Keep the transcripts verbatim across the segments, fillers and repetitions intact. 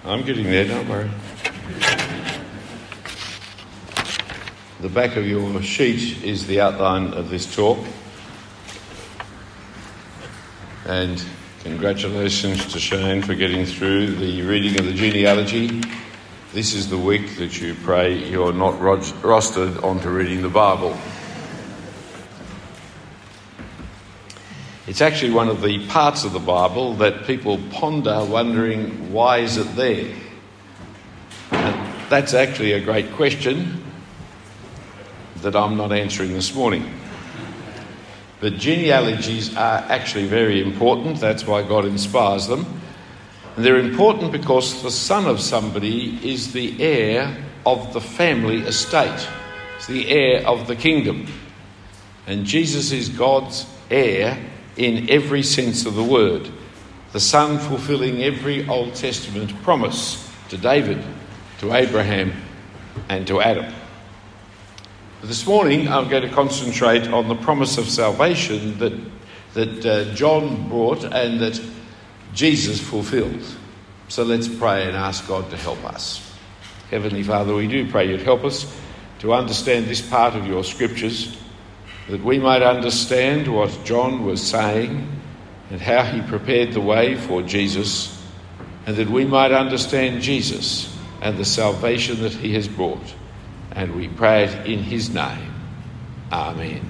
I'm getting there, don't worry. The back of your sheet is the outline of this talk. And congratulations to Shane for getting through the reading of the genealogy. This is the week that you pray you're not rostered onto reading the Bible. It's actually one of the parts of the Bible that people ponder, wondering, why is it there? And that's actually a great question that I'm not answering this morning. But genealogies are actually very important. That's why God inspires them. And they're important because the son of somebody is the heir of the family estate. It's the heir of the kingdom. And Jesus is God's heir in every sense of the word. The son fulfilling every Old Testament promise to David, to Abraham, and to Adam. This morning I'm going to concentrate on the promise of salvation that that uh, John brought and that Jesus fulfilled. So let's pray and ask God to help us. Heavenly Father, we do pray you'd help us to understand this part of your scriptures, that we might understand what John was saying and how he prepared the way for Jesus, and that we might understand Jesus and the salvation that he has brought. And we pray it in his name. Amen.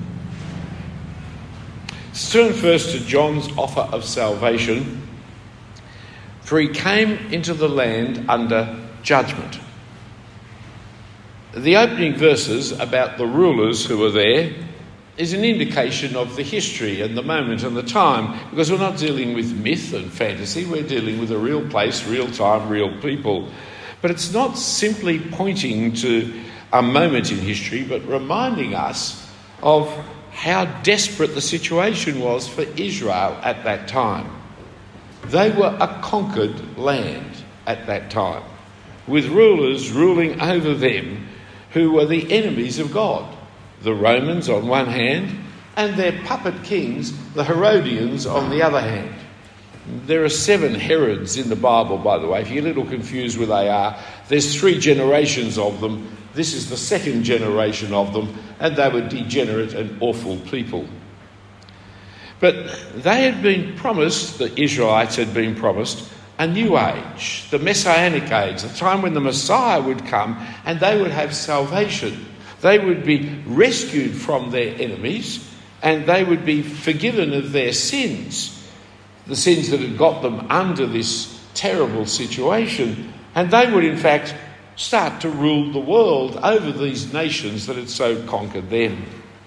Let's turn first to John's offer of salvation. For he came into the land under judgment. The opening verses about the rulers who were there is an indication of the history and the moment and the time, because we're not dealing with myth and fantasy, we're dealing with a real place, real time, real people. But it's not simply pointing to a moment in history, but reminding us of how desperate the situation was for Israel at that time. They were a conquered land at that time, with rulers ruling over them who were the enemies of God. The Romans on one hand, and their puppet kings, the Herodians, on the other hand. There are seven Herods in the Bible, by the way. If you're a little confused where they are, there's three generations of them. This is the second generation of them, and they were degenerate and awful people. But they had been promised, the Israelites had been promised, a new age, the Messianic age, the time when the Messiah would come and they would have salvation. They would be rescued from their enemies and they would be forgiven of their sins, the sins that had got them under this terrible situation. And they would, in fact, start to rule the world over these nations that had so conquered them.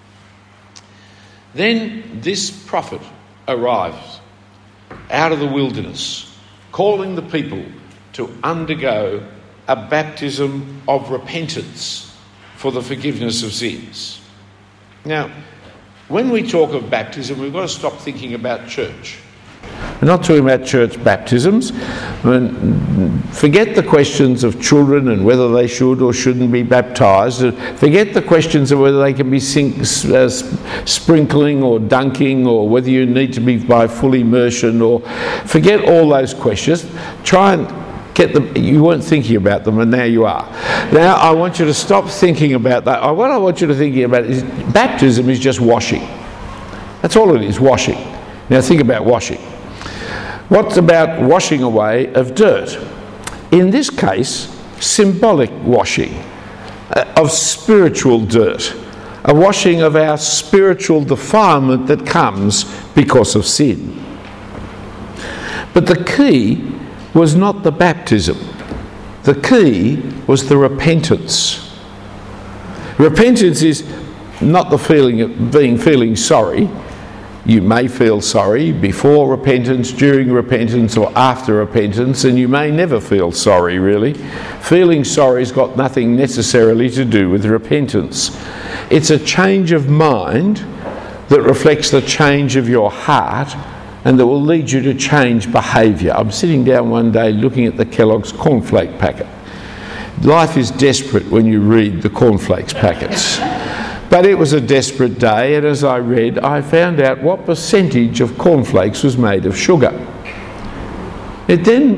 Then this prophet arrives out of the wilderness, calling the people to undergo a baptism of repentance for the forgiveness of sins. Now, when we talk of baptism, we've got to stop thinking about church. We're not talking about church baptisms. I mean, forget the questions of children and whether they should or shouldn't be baptised. Forget the questions of whether they can be sink, uh, sprinkling or dunking, or whether you need to be by full immersion, or forget all those questions. Try and get them. You weren't thinking about them, and now you are. Now I want you to stop thinking about that. What I want you to think about is baptism is just washing. That's all it is, washing. Now think about washing. What's about washing away of dirt? In this case, symbolic washing uh, of spiritual dirt, a washing of our spiritual defilement that comes because of sin. But the key was not the baptism. The key was the repentance. Repentance is not the feeling of being feeling sorry. You may feel sorry before repentance, during repentance, or after repentance, and you may never feel sorry, really. Feeling sorry's got nothing necessarily to do with repentance. It's a change of mind that reflects the change of your heart and that will lead you to change behaviour. I'm sitting down one day looking at the Kellogg's cornflake packet. Life is desperate when you read the cornflakes packets. But it was a desperate day, and as I read, I found out what percentage of cornflakes was made of sugar. It then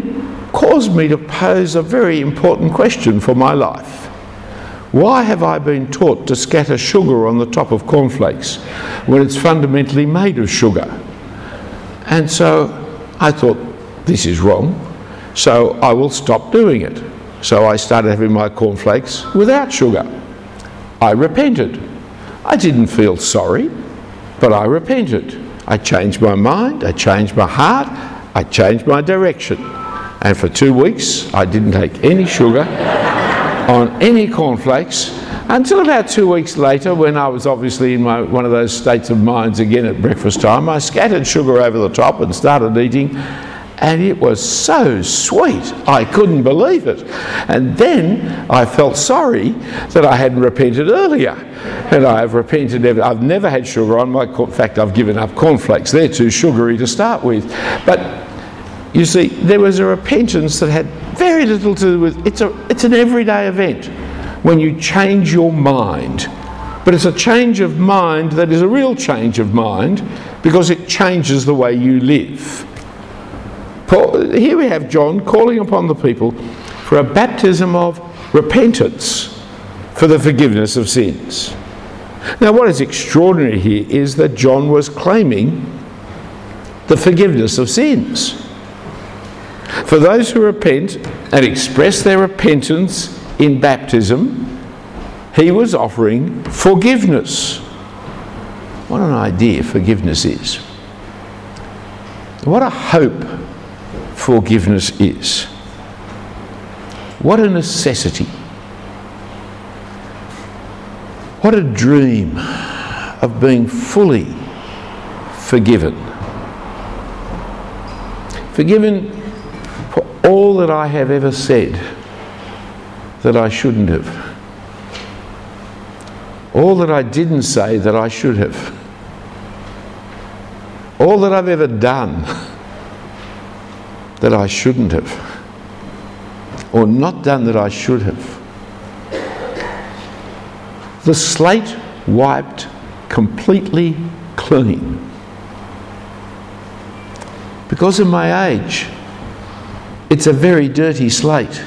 caused me to pose a very important question for my life. Why have I been taught to scatter sugar on the top of cornflakes when it's fundamentally made of sugar? And so I thought, this is wrong, so I will stop doing it. So I started having my cornflakes without sugar. I repented. I didn't feel sorry, but I repented. I changed my mind, I changed my heart, I changed my direction. And for two weeks, I didn't take any sugar on any cornflakes until about two weeks later, when I was obviously in my, one of those states of minds again at breakfast time. I scattered sugar over the top and started eating, and it was so sweet. I couldn't believe it. And then I felt sorry that I hadn't repented earlier. And I have repented. I've never had sugar on my, in fact, I've given up cornflakes. They're too sugary to start with. But you see, there was a repentance that had very little to do with, it's a, it's an everyday event when you change your mind. But it's a change of mind that is a real change of mind because it changes the way you live. Paul, here we have John calling upon the people for a baptism of repentance for the forgiveness of sins. Now, what is extraordinary here is that John was claiming the forgiveness of sins. For those who repent and express their repentance in baptism, he was offering forgiveness. What an idea forgiveness is. What a hope forgiveness is. What a necessity. What a dream of being fully forgiven. Forgiven for all that I have ever said that I shouldn't have. All that I didn't say that I should have. All that I've ever done that I shouldn't have. Or not done that I should have. The slate wiped completely clean. Because of my age, it's a very dirty slate.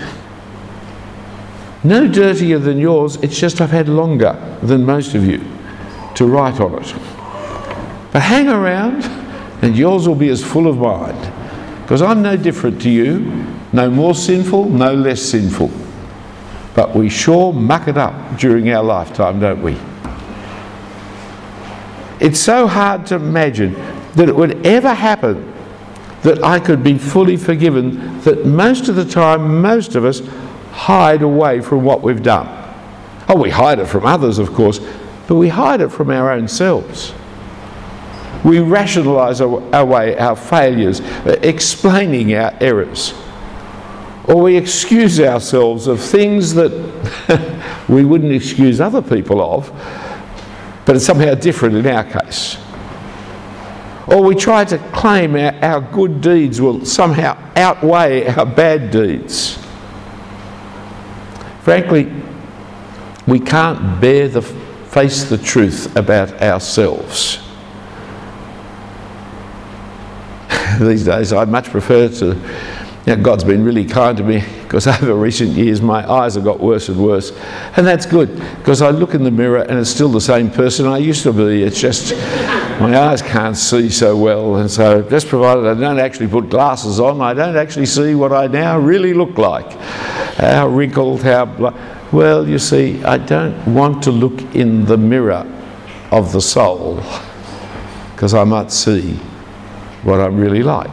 No dirtier than yours, it's just I've had longer than most of you to write on it. But hang around and yours will be as full of mine. Because I'm no different to you, no more sinful, no less sinful. But we sure muck it up during our lifetime, don't we? It's so hard to imagine that it would ever happen that I could be fully forgiven, that most of the time, most of us hide away from what we've done. Oh, we hide it from others, of course, but we hide it from our own selves. We rationalise away our failures, explaining our errors. Or we excuse ourselves of things that we wouldn't excuse other people of, but it's somehow different in our case. Or we try to claim our, our good deeds will somehow outweigh our bad deeds. Frankly, we can't bear the face the truth about ourselves. These days I much prefer to, you know, God's been really kind to me because over recent years my eyes have got worse and worse, and that's good because I look in the mirror and it's still the same person I used to be. It's just my eyes can't see so well, and so just provided I don't actually put glasses on, I don't actually see what I now really look like. How wrinkled, how bl- well, you see, I don't want to look in the mirror of the soul because I might see what I'm really like.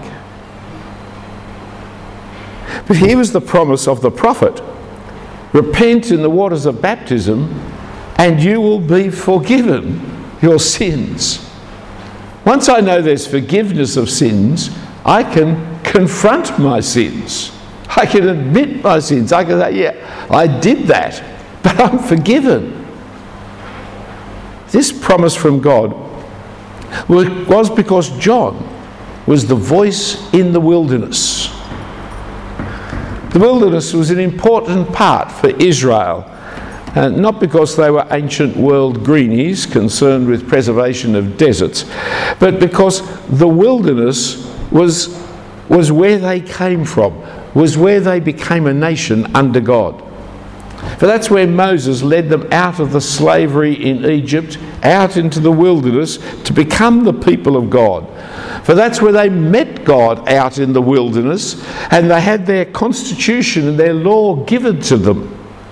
But here was the promise of the prophet: repent in the waters of baptism and you will be forgiven your sins. Once I know there's forgiveness of sins, I can confront my sins. I can admit my sins. I can say, yeah, I did that, but I'm forgiven. This promise from God was because John was the voice in the wilderness. The wilderness was an important part for Israel, uh, not because they were ancient world greenies concerned with preservation of deserts, but because the wilderness was, was where they came from, was where they became a nation under God. For that's where Moses led them out of the slavery in Egypt, out into the wilderness to become the people of God. For that's where they met God, out in the wilderness, and they had their constitution and their law given to them.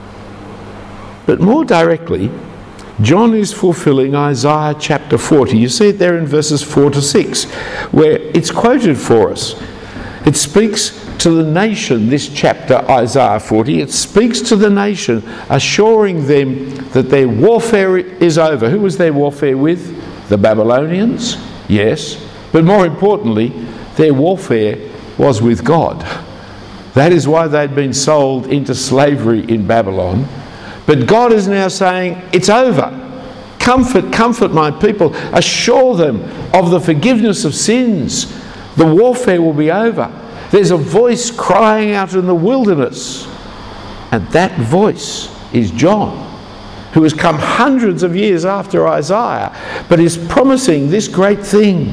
But more directly, John is fulfilling Isaiah chapter forty. You see it there in verses four to six, where it's quoted for us. It speaks to the nation, this chapter, Isaiah forty. It speaks to the nation, assuring them that their warfare is over. Who was their warfare with? The Babylonians? Yes. But more importantly, their warfare was with God. That is why they'd been sold into slavery in Babylon. But God is now saying, it's over. Comfort, comfort my people. Assure them of the forgiveness of sins. The warfare will be over. There's a voice crying out in the wilderness. And that voice is John, who has come hundreds of years after Isaiah, but is promising this great thing.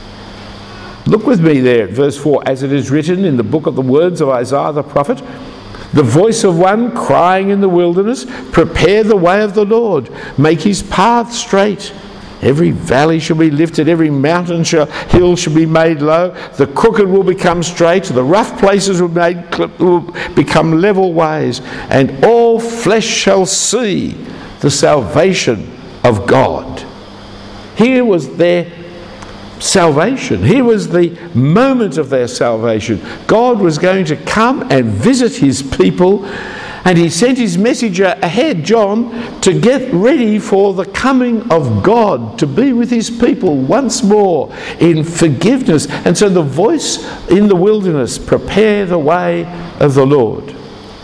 Look with me there at verse four. As it is written in the book of the words of Isaiah the prophet, the voice of one crying in the wilderness, prepare the way of the Lord, make his path straight. Every valley shall be lifted, every mountain shall, hill shall be made low. The crooked will become straight, the rough places will, made, will become level ways, and all flesh shall see the salvation of God. Here was their salvation. Here was the moment of their salvation. God was going to come and visit his people, and he sent his messenger ahead, John, to get ready for the coming of God, to be with his people once more in forgiveness. And so the voice in the wilderness, prepare the way of the Lord.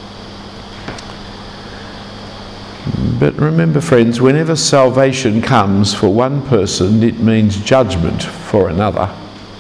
But remember, friends, whenever salvation comes for one person, it means judgment for another.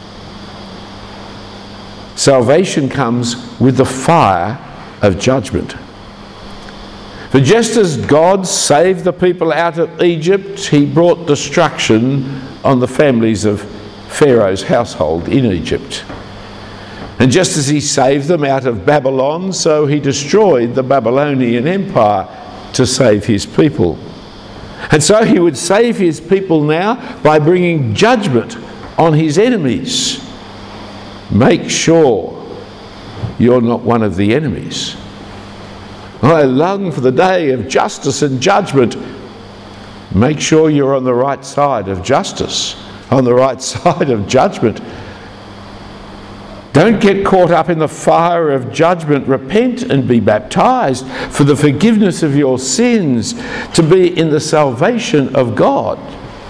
Salvation comes with the fire of judgment. For just as God saved the people out of Egypt, he brought destruction on the families of Pharaoh's household in Egypt. And just as he saved them out of Babylon, so he destroyed the Babylonian Empire to save his people. And so he would save his people now by bringing judgment on his enemies. Make sure you're not one of the enemies. I long for the day of justice and judgment. Make sure you're on the right side of justice, on the right side of judgment. Don't get caught up in the fire of judgment. Repent and be baptized for the forgiveness of your sins, to be in the salvation of God.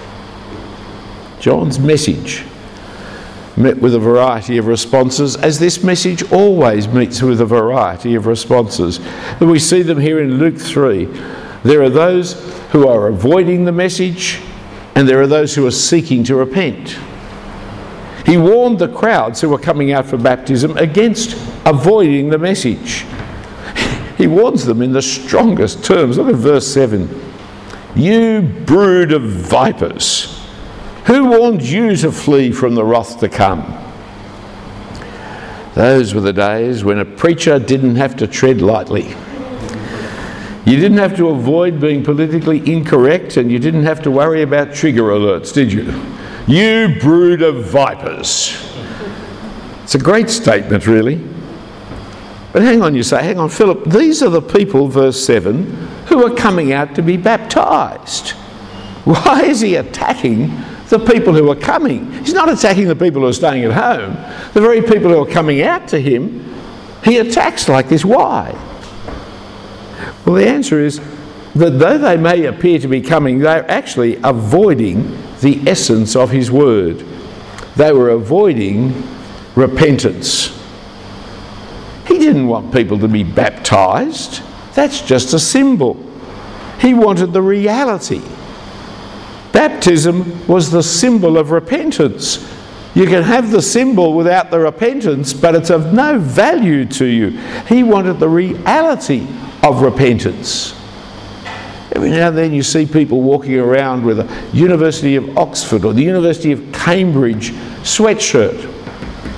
John's message met with a variety of responses, as this message always meets with a variety of responses. And we see them here in Luke three. There are those who are avoiding the message, and there are those who are seeking to repent. He warned the crowds who were coming out for baptism against avoiding the message. He warns them in the strongest terms. Look at verse seven. You brood of vipers, who warned you to flee from the wrath to come? Those were the days when a preacher didn't have to tread lightly. You didn't have to avoid being politically incorrect, and you didn't have to worry about trigger alerts, did you? You brood of vipers. It's a great statement, really. But hang on, you say, hang on, Philip, these are the people, verse seven, who are coming out to be baptised. Why is he attacking the people who are coming? He's not attacking the people who are staying at home. The very people who are coming out to him, he attacks like this. Why? Well, the answer is that though they may appear to be coming, they're actually avoiding the essence of his word. They were avoiding repentance. He didn't want people to be baptised. That's just a symbol. He wanted the reality. Baptism was the symbol of repentance. You can have the symbol without the repentance, but it's of no value to you. He wanted the reality of repentance. Every now and then you see people walking around with a University of Oxford or the University of Cambridge sweatshirt.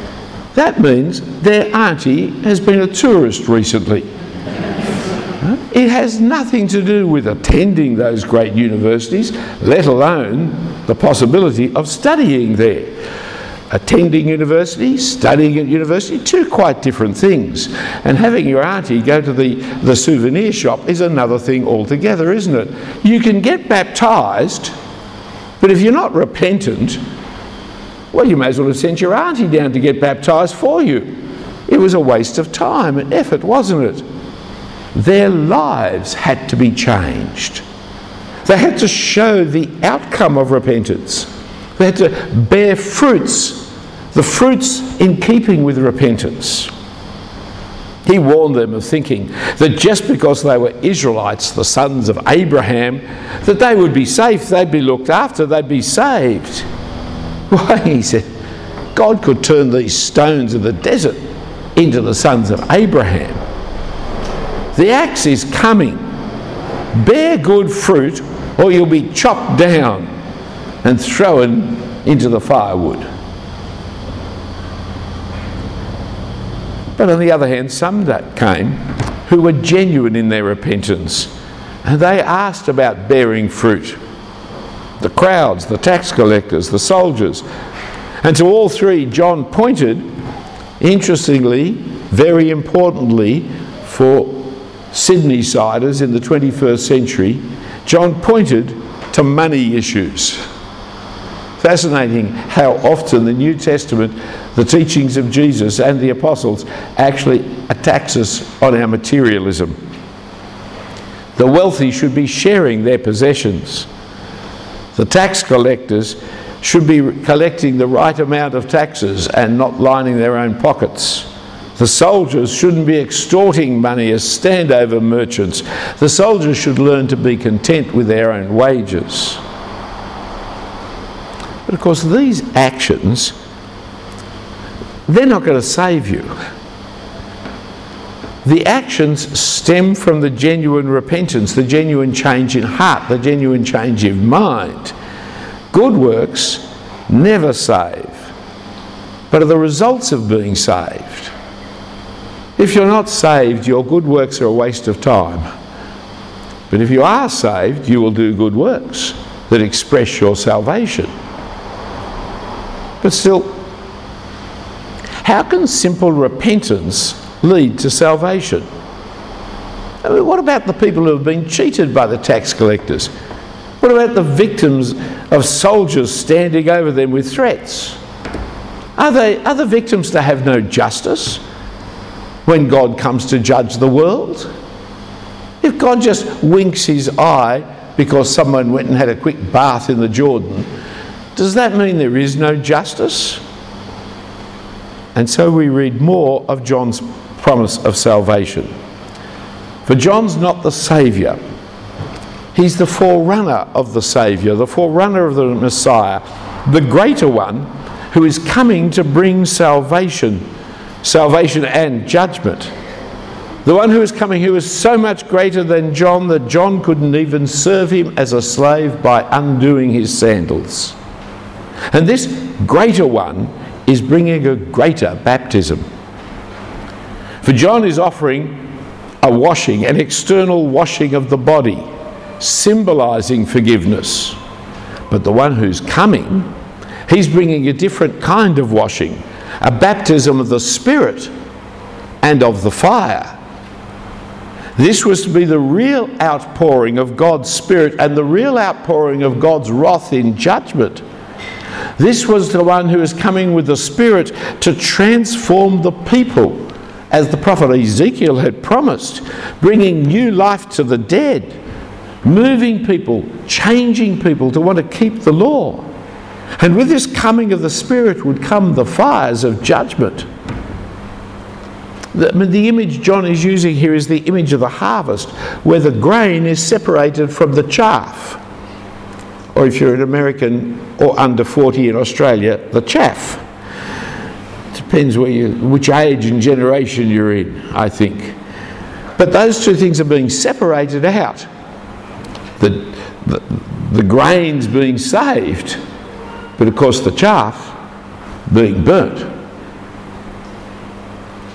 That means their auntie has been a tourist recently. It has nothing to do with attending those great universities, let alone the possibility of studying there. Attending university, studying at university, two quite different things. And having your auntie go to the, the souvenir shop is another thing altogether, isn't it? You can get baptised, but if you're not repentant, well, you may as well have sent your auntie down to get baptised for you. It was a waste of time and effort, wasn't it? Their lives had to be changed. They had to show the outcome of repentance. They had to bear fruits, the fruits in keeping with repentance. He warned them of thinking that just because they were Israelites, the sons of Abraham, that they would be safe, they'd be looked after, they'd be saved. Why, he said, God could turn these stones of the desert into the sons of Abraham. The axe is coming. Bear good fruit or you'll be chopped down and thrown into the firewood. But on the other hand, some that came who were genuine in their repentance, and they asked about bearing fruit. The crowds, the tax collectors, the soldiers. And to all three, John pointed, interestingly, very importantly, for Sydney-siders in the twenty-first century, John pointed to money issues. Fascinating how often the New Testament, the teachings of Jesus and the apostles, actually attacks us on our materialism. The wealthy should be sharing their possessions. The tax collectors should be collecting the right amount of taxes and not lining their own pockets. The soldiers shouldn't be extorting money as standover merchants. The soldiers should learn to be content with their own wages. But of course, these actions, they're not going to save you. The actions stem from the genuine repentance, the genuine change in heart, the genuine change in mind. Good works never save, but are the results of being saved. If you're not saved, your good works are a waste of time. But if you are saved, you will do good works that express your salvation. But still, how can simple repentance lead to salvation? I mean, what about the people who have been cheated by the tax collectors? What about the victims of soldiers standing over them with threats? Are they, are the victims to have no justice when God comes to judge the world? If God just winks his eye because someone went and had a quick bath in the Jordan, does that mean there is no justice? And so we read more of John's promise of salvation. For John's not the Saviour. He's the forerunner of the Saviour, the forerunner of the Messiah, the greater one who is coming to bring salvation, salvation and judgment. The one who is coming who is so much greater than John that John couldn't even serve him as a slave by undoing his sandals. And this greater one is bringing a greater baptism. For John is offering a washing, an external washing of the body, symbolising forgiveness. But the one who's coming, he's bringing a different kind of washing, a baptism of the Spirit and of the fire. This was to be the real outpouring of God's Spirit and the real outpouring of God's wrath in judgment. This was the one who is coming with the Spirit to transform the people, as the prophet Ezekiel had promised, bringing new life to the dead, moving people, changing people to want to keep the law. And with this coming of the Spirit would come the fires of judgment. The, I mean, the image John is using here is the image of the harvest, where the grain is separated from the chaff. Or if you're an American or under forty in Australia, the chaff. Depends where you, which age and generation you're in, I think. But those two things are being separated out. The, the, the grain's being saved, but of course the chaff being burnt.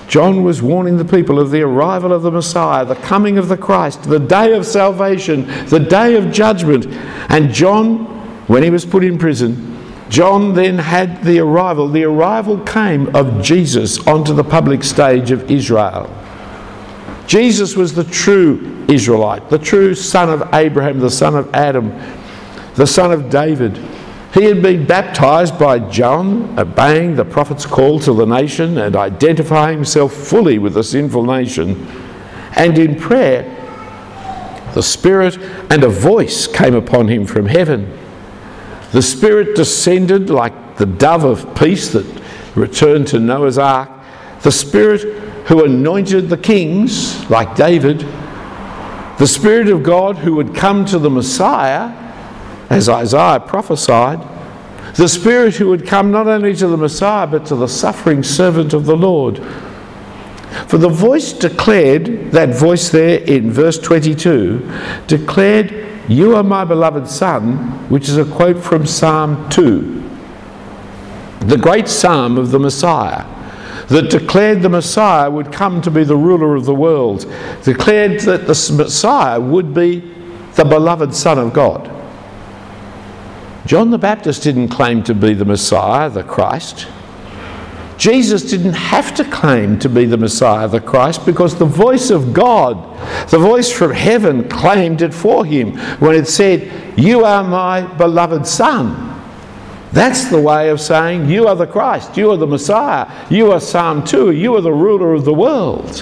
John was warning the people of the arrival of the Messiah, the coming of the Christ, the day of salvation, the day of judgment. And John, when he was put in prison, John then had the arrival. The arrival came of Jesus onto the public stage of Israel. Jesus was the true Israelite, the true son of Abraham, the son of Adam, the son of David. He had been baptised by John, obeying the prophet's call to the nation and identifying himself fully with the sinful nation. And in prayer, the Spirit and a voice came upon him from heaven. The Spirit descended like the dove of peace that returned to Noah's ark. The Spirit who anointed the kings, like David. The Spirit of God who would come to the Messiah, as Isaiah prophesied. The Spirit who would come not only to the Messiah, but to the suffering servant of the Lord. For the voice declared, that voice there in verse twenty-two, declared, "You are my beloved Son," which is a quote from Psalm two, the great psalm of the Messiah, that declared the Messiah would come to be the ruler of the world, declared that the Messiah would be the beloved Son of God. John the Baptist didn't claim to be the Messiah, the Christ. Jesus didn't have to claim to be the Messiah, the Christ, because the voice of God, the voice from heaven, claimed it for him when it said, "You are my beloved Son." That's the way of saying, you are the Christ, you are the Messiah, you are Psalm two, you are the ruler of the world.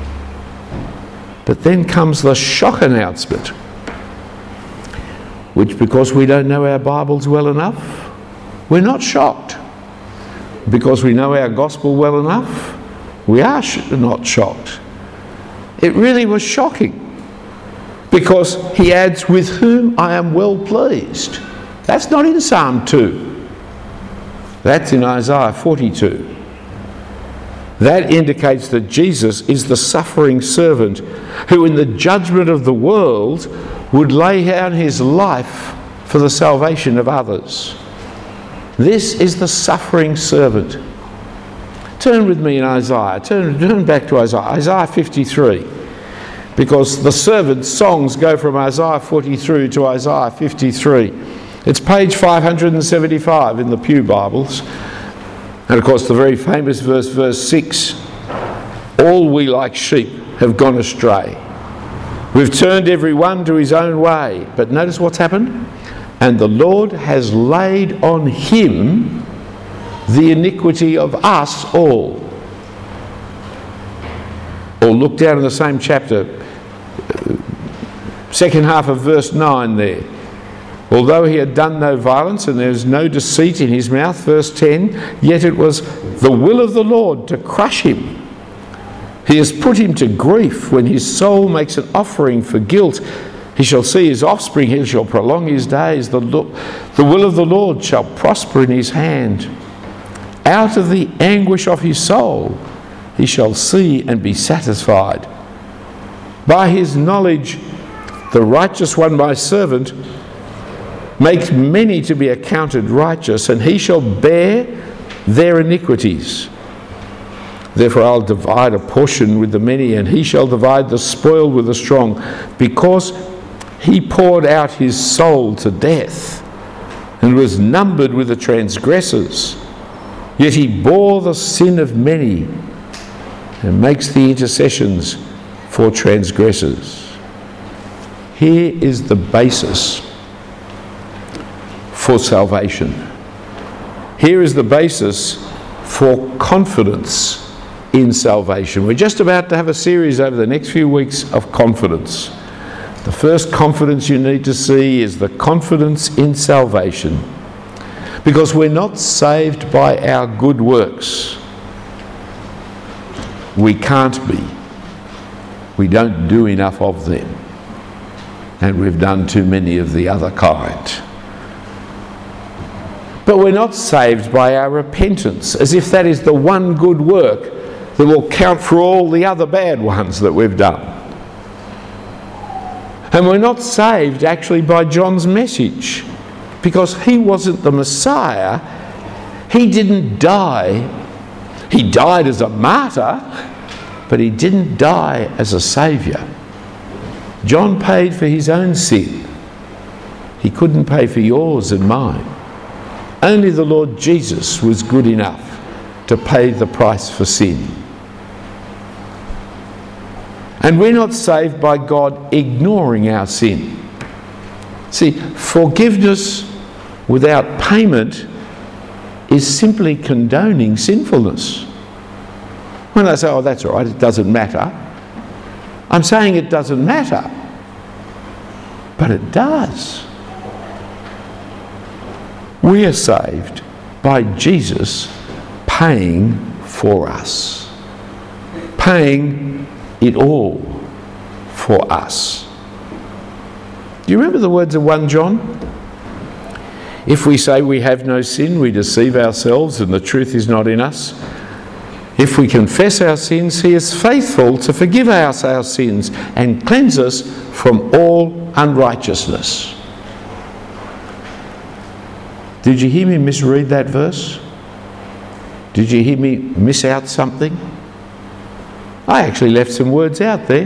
But then comes the shock announcement, which, because we don't know our Bibles well enough, we're not shocked. Because we know our gospel well enough, we are sh- not shocked. It really was shocking. Because he adds, "With whom I am well pleased." That's not in Psalm two. That's in Isaiah forty-two. That indicates that Jesus is the suffering servant who in the judgment of the world would lay down his life for the salvation of others. This is the suffering servant. Turn with me in Isaiah. Turn, turn back to Isaiah. Isaiah fifty-three. Because the servant's songs go from Isaiah forty-three to Isaiah fifty-three. It's page five hundred seventy-five in the Pew Bibles. And of course the very famous verse, verse six. "All we like sheep have gone astray. We've turned every one to his own way." But notice what's happened. "And the Lord has laid on him the iniquity of us all." Or look down in the same chapter, second half of verse nine there. "Although he had done no violence and there was no deceit in his mouth," verse ten, "yet it was the will of the Lord to crush him. He has put him to grief when his soul makes an offering for guilt. He shall see his offspring, he shall prolong his days. The, lo- the will of the Lord shall prosper in his hand. Out of the anguish of his soul he shall see and be satisfied. By his knowledge the righteous one, my servant, makes many to be accounted righteous, and he shall bear their iniquities. Therefore I'll divide a portion with the many, and he shall divide the spoil with the strong, because he poured out his soul to death and was numbered with the transgressors. Yet he bore the sin of many and makes the intercessions for transgressors." Here is the basis for salvation. Here is the basis for confidence in salvation. We're just about to have a series over the next few weeks of confidence. The first confidence you need to see is the confidence in salvation. Because we're not saved by our good works. We can't be. We don't do enough of them. And we've done too many of the other kind. But we're not saved by our repentance, as if that is the one good work that will count for all the other bad ones that we've done. And we're not saved actually by John's message, because he wasn't the Messiah. He didn't die. He died as a martyr, but he didn't die as a saviour. John paid for his own sin. He couldn't pay for yours and mine. Only the Lord Jesus was good enough to pay the price for sin. And we're not saved by God ignoring our sin. See, forgiveness without payment is simply condoning sinfulness. When I say, oh, that's all right, it doesn't matter, I'm saying it doesn't matter. But it does. We are saved by Jesus paying for us. Paying it all for us. Do you remember the words of First John? If we say we have no sin, we deceive ourselves and the truth is not in us. If we confess our sins, he is faithful to forgive us our sins and cleanse us from all unrighteousness. Did you hear me misread that verse? Did you hear me miss out something? I actually left some words out there.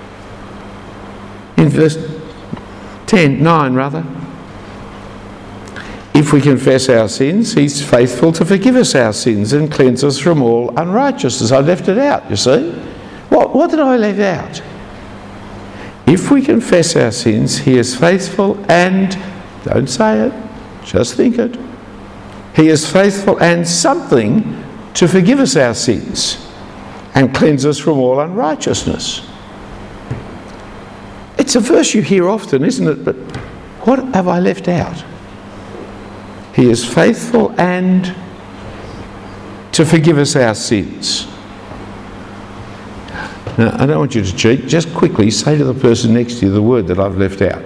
In verse ten, nine rather. If we confess our sins, he's faithful to forgive us our sins and cleanse us from all unrighteousness. I left it out, you see. What, what did I leave out? If we confess our sins, he is faithful and, don't say it, just think it. He is faithful and something to forgive us our sins and cleanse us from all unrighteousness. It's a verse you hear often, isn't it? But what have I left out? He is faithful and to forgive us our sins. Now, I don't want you to cheat. Just quickly say to the person next to you the word that I've left out.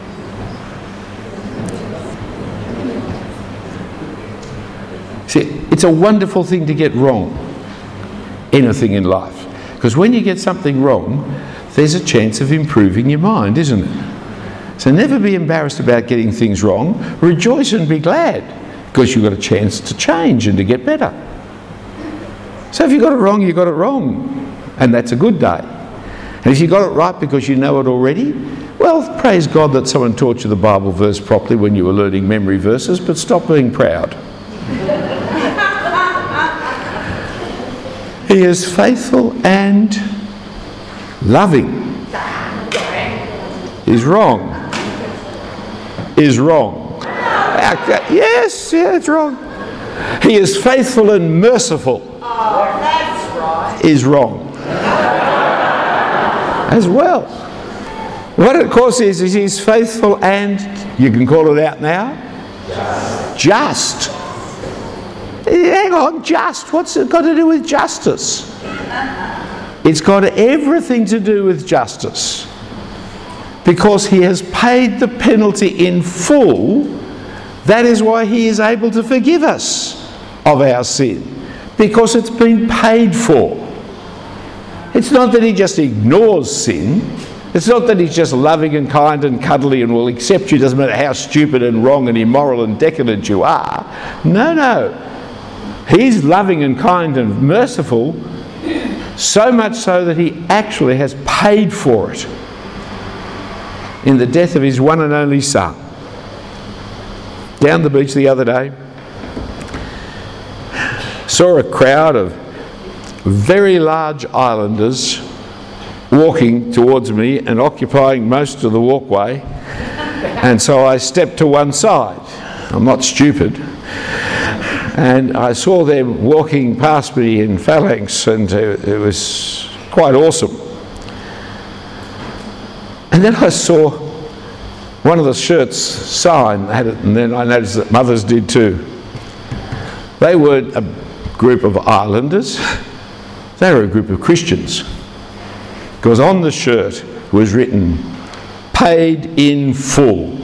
See, it's a wonderful thing to get wrong, anything in life. Because when you get something wrong, there's a chance of improving your mind, isn't it? So never be embarrassed about getting things wrong. Rejoice and be glad, because you've got a chance to change and to get better. So if you got it wrong, you got it wrong, and that's a good day. And if you got it right because you know it already, well, praise God that someone taught you the Bible verse properly when you were learning memory verses, but stop being proud. He is faithful and loving. Is wrong. Is wrong. Yes, yeah, it's wrong. He is faithful and merciful. Oh, that's right. Is wrong. As well. What it of course is, is he's faithful and, you can call it out now, just. just. Hang on, just. What's it got to do with justice? It's got everything to do with justice. Because he has paid the penalty in full, that is why he is able to forgive us of our sin. Because it's been paid for. It's not that he just ignores sin. It's not that he's just loving and kind and cuddly and will accept you, doesn't matter how stupid and wrong and immoral and decadent you are. No, no. He's loving and kind and merciful, so much so that he actually has paid for it in the death of his one and only son. Down the beach the other day, saw a crowd of very large islanders walking towards me and occupying most of the walkway, and so I stepped to one side. I'm not stupid. And I saw them walking past me in phalanx, and it was quite awesome. And then I saw one of the shirts sign had it, and then I noticed that mothers did too. They weren't a group of islanders, they were a group of Christians. Because on the shirt was written, paid in full.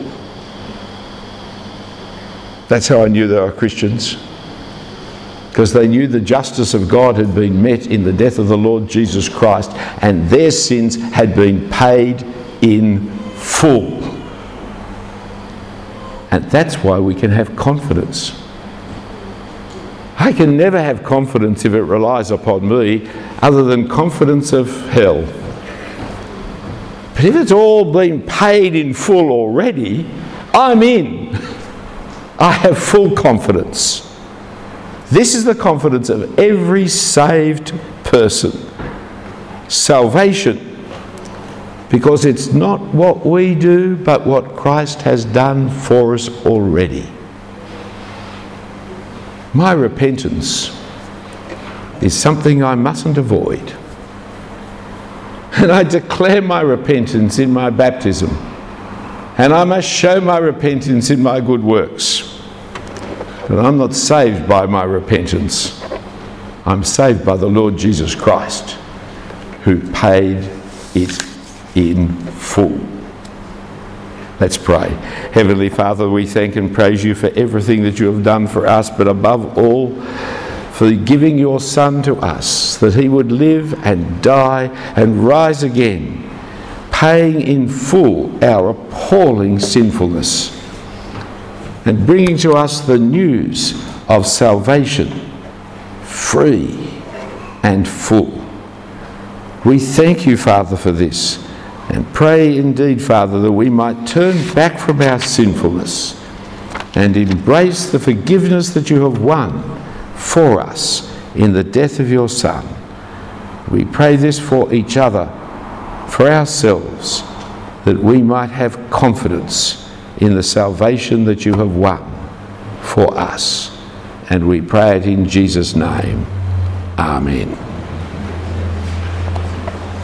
That's how I knew they were Christians. Because they knew the justice of God had been met in the death of the Lord Jesus Christ, and their sins had been paid in full. And that's why we can have confidence. I can never have confidence if it relies upon me other than confidence of hell. But if it's all been paid in full already, I'm in. I have full confidence. This is the confidence of every saved person. Salvation. Because it's not what we do, but what Christ has done for us already. My repentance is something I mustn't avoid. And I declare my repentance in my baptism. And I must show my repentance in my good works. But I'm not saved by my repentance. I'm saved by the Lord Jesus Christ, who paid it in full. Let's pray. Heavenly Father, we thank and praise you for everything that you have done for us, but above all, for giving your Son to us, that he would live and die and rise again, paying in full our appalling sinfulness, and bringing to us the news of salvation, free and full. We thank you, Father, for this, and pray indeed, Father, that we might turn back from our sinfulness and embrace the forgiveness that you have won for us in the death of your Son. We pray this for each other, for ourselves, that we might have confidence in the salvation that you have won for us. And we pray it in Jesus' name. Amen.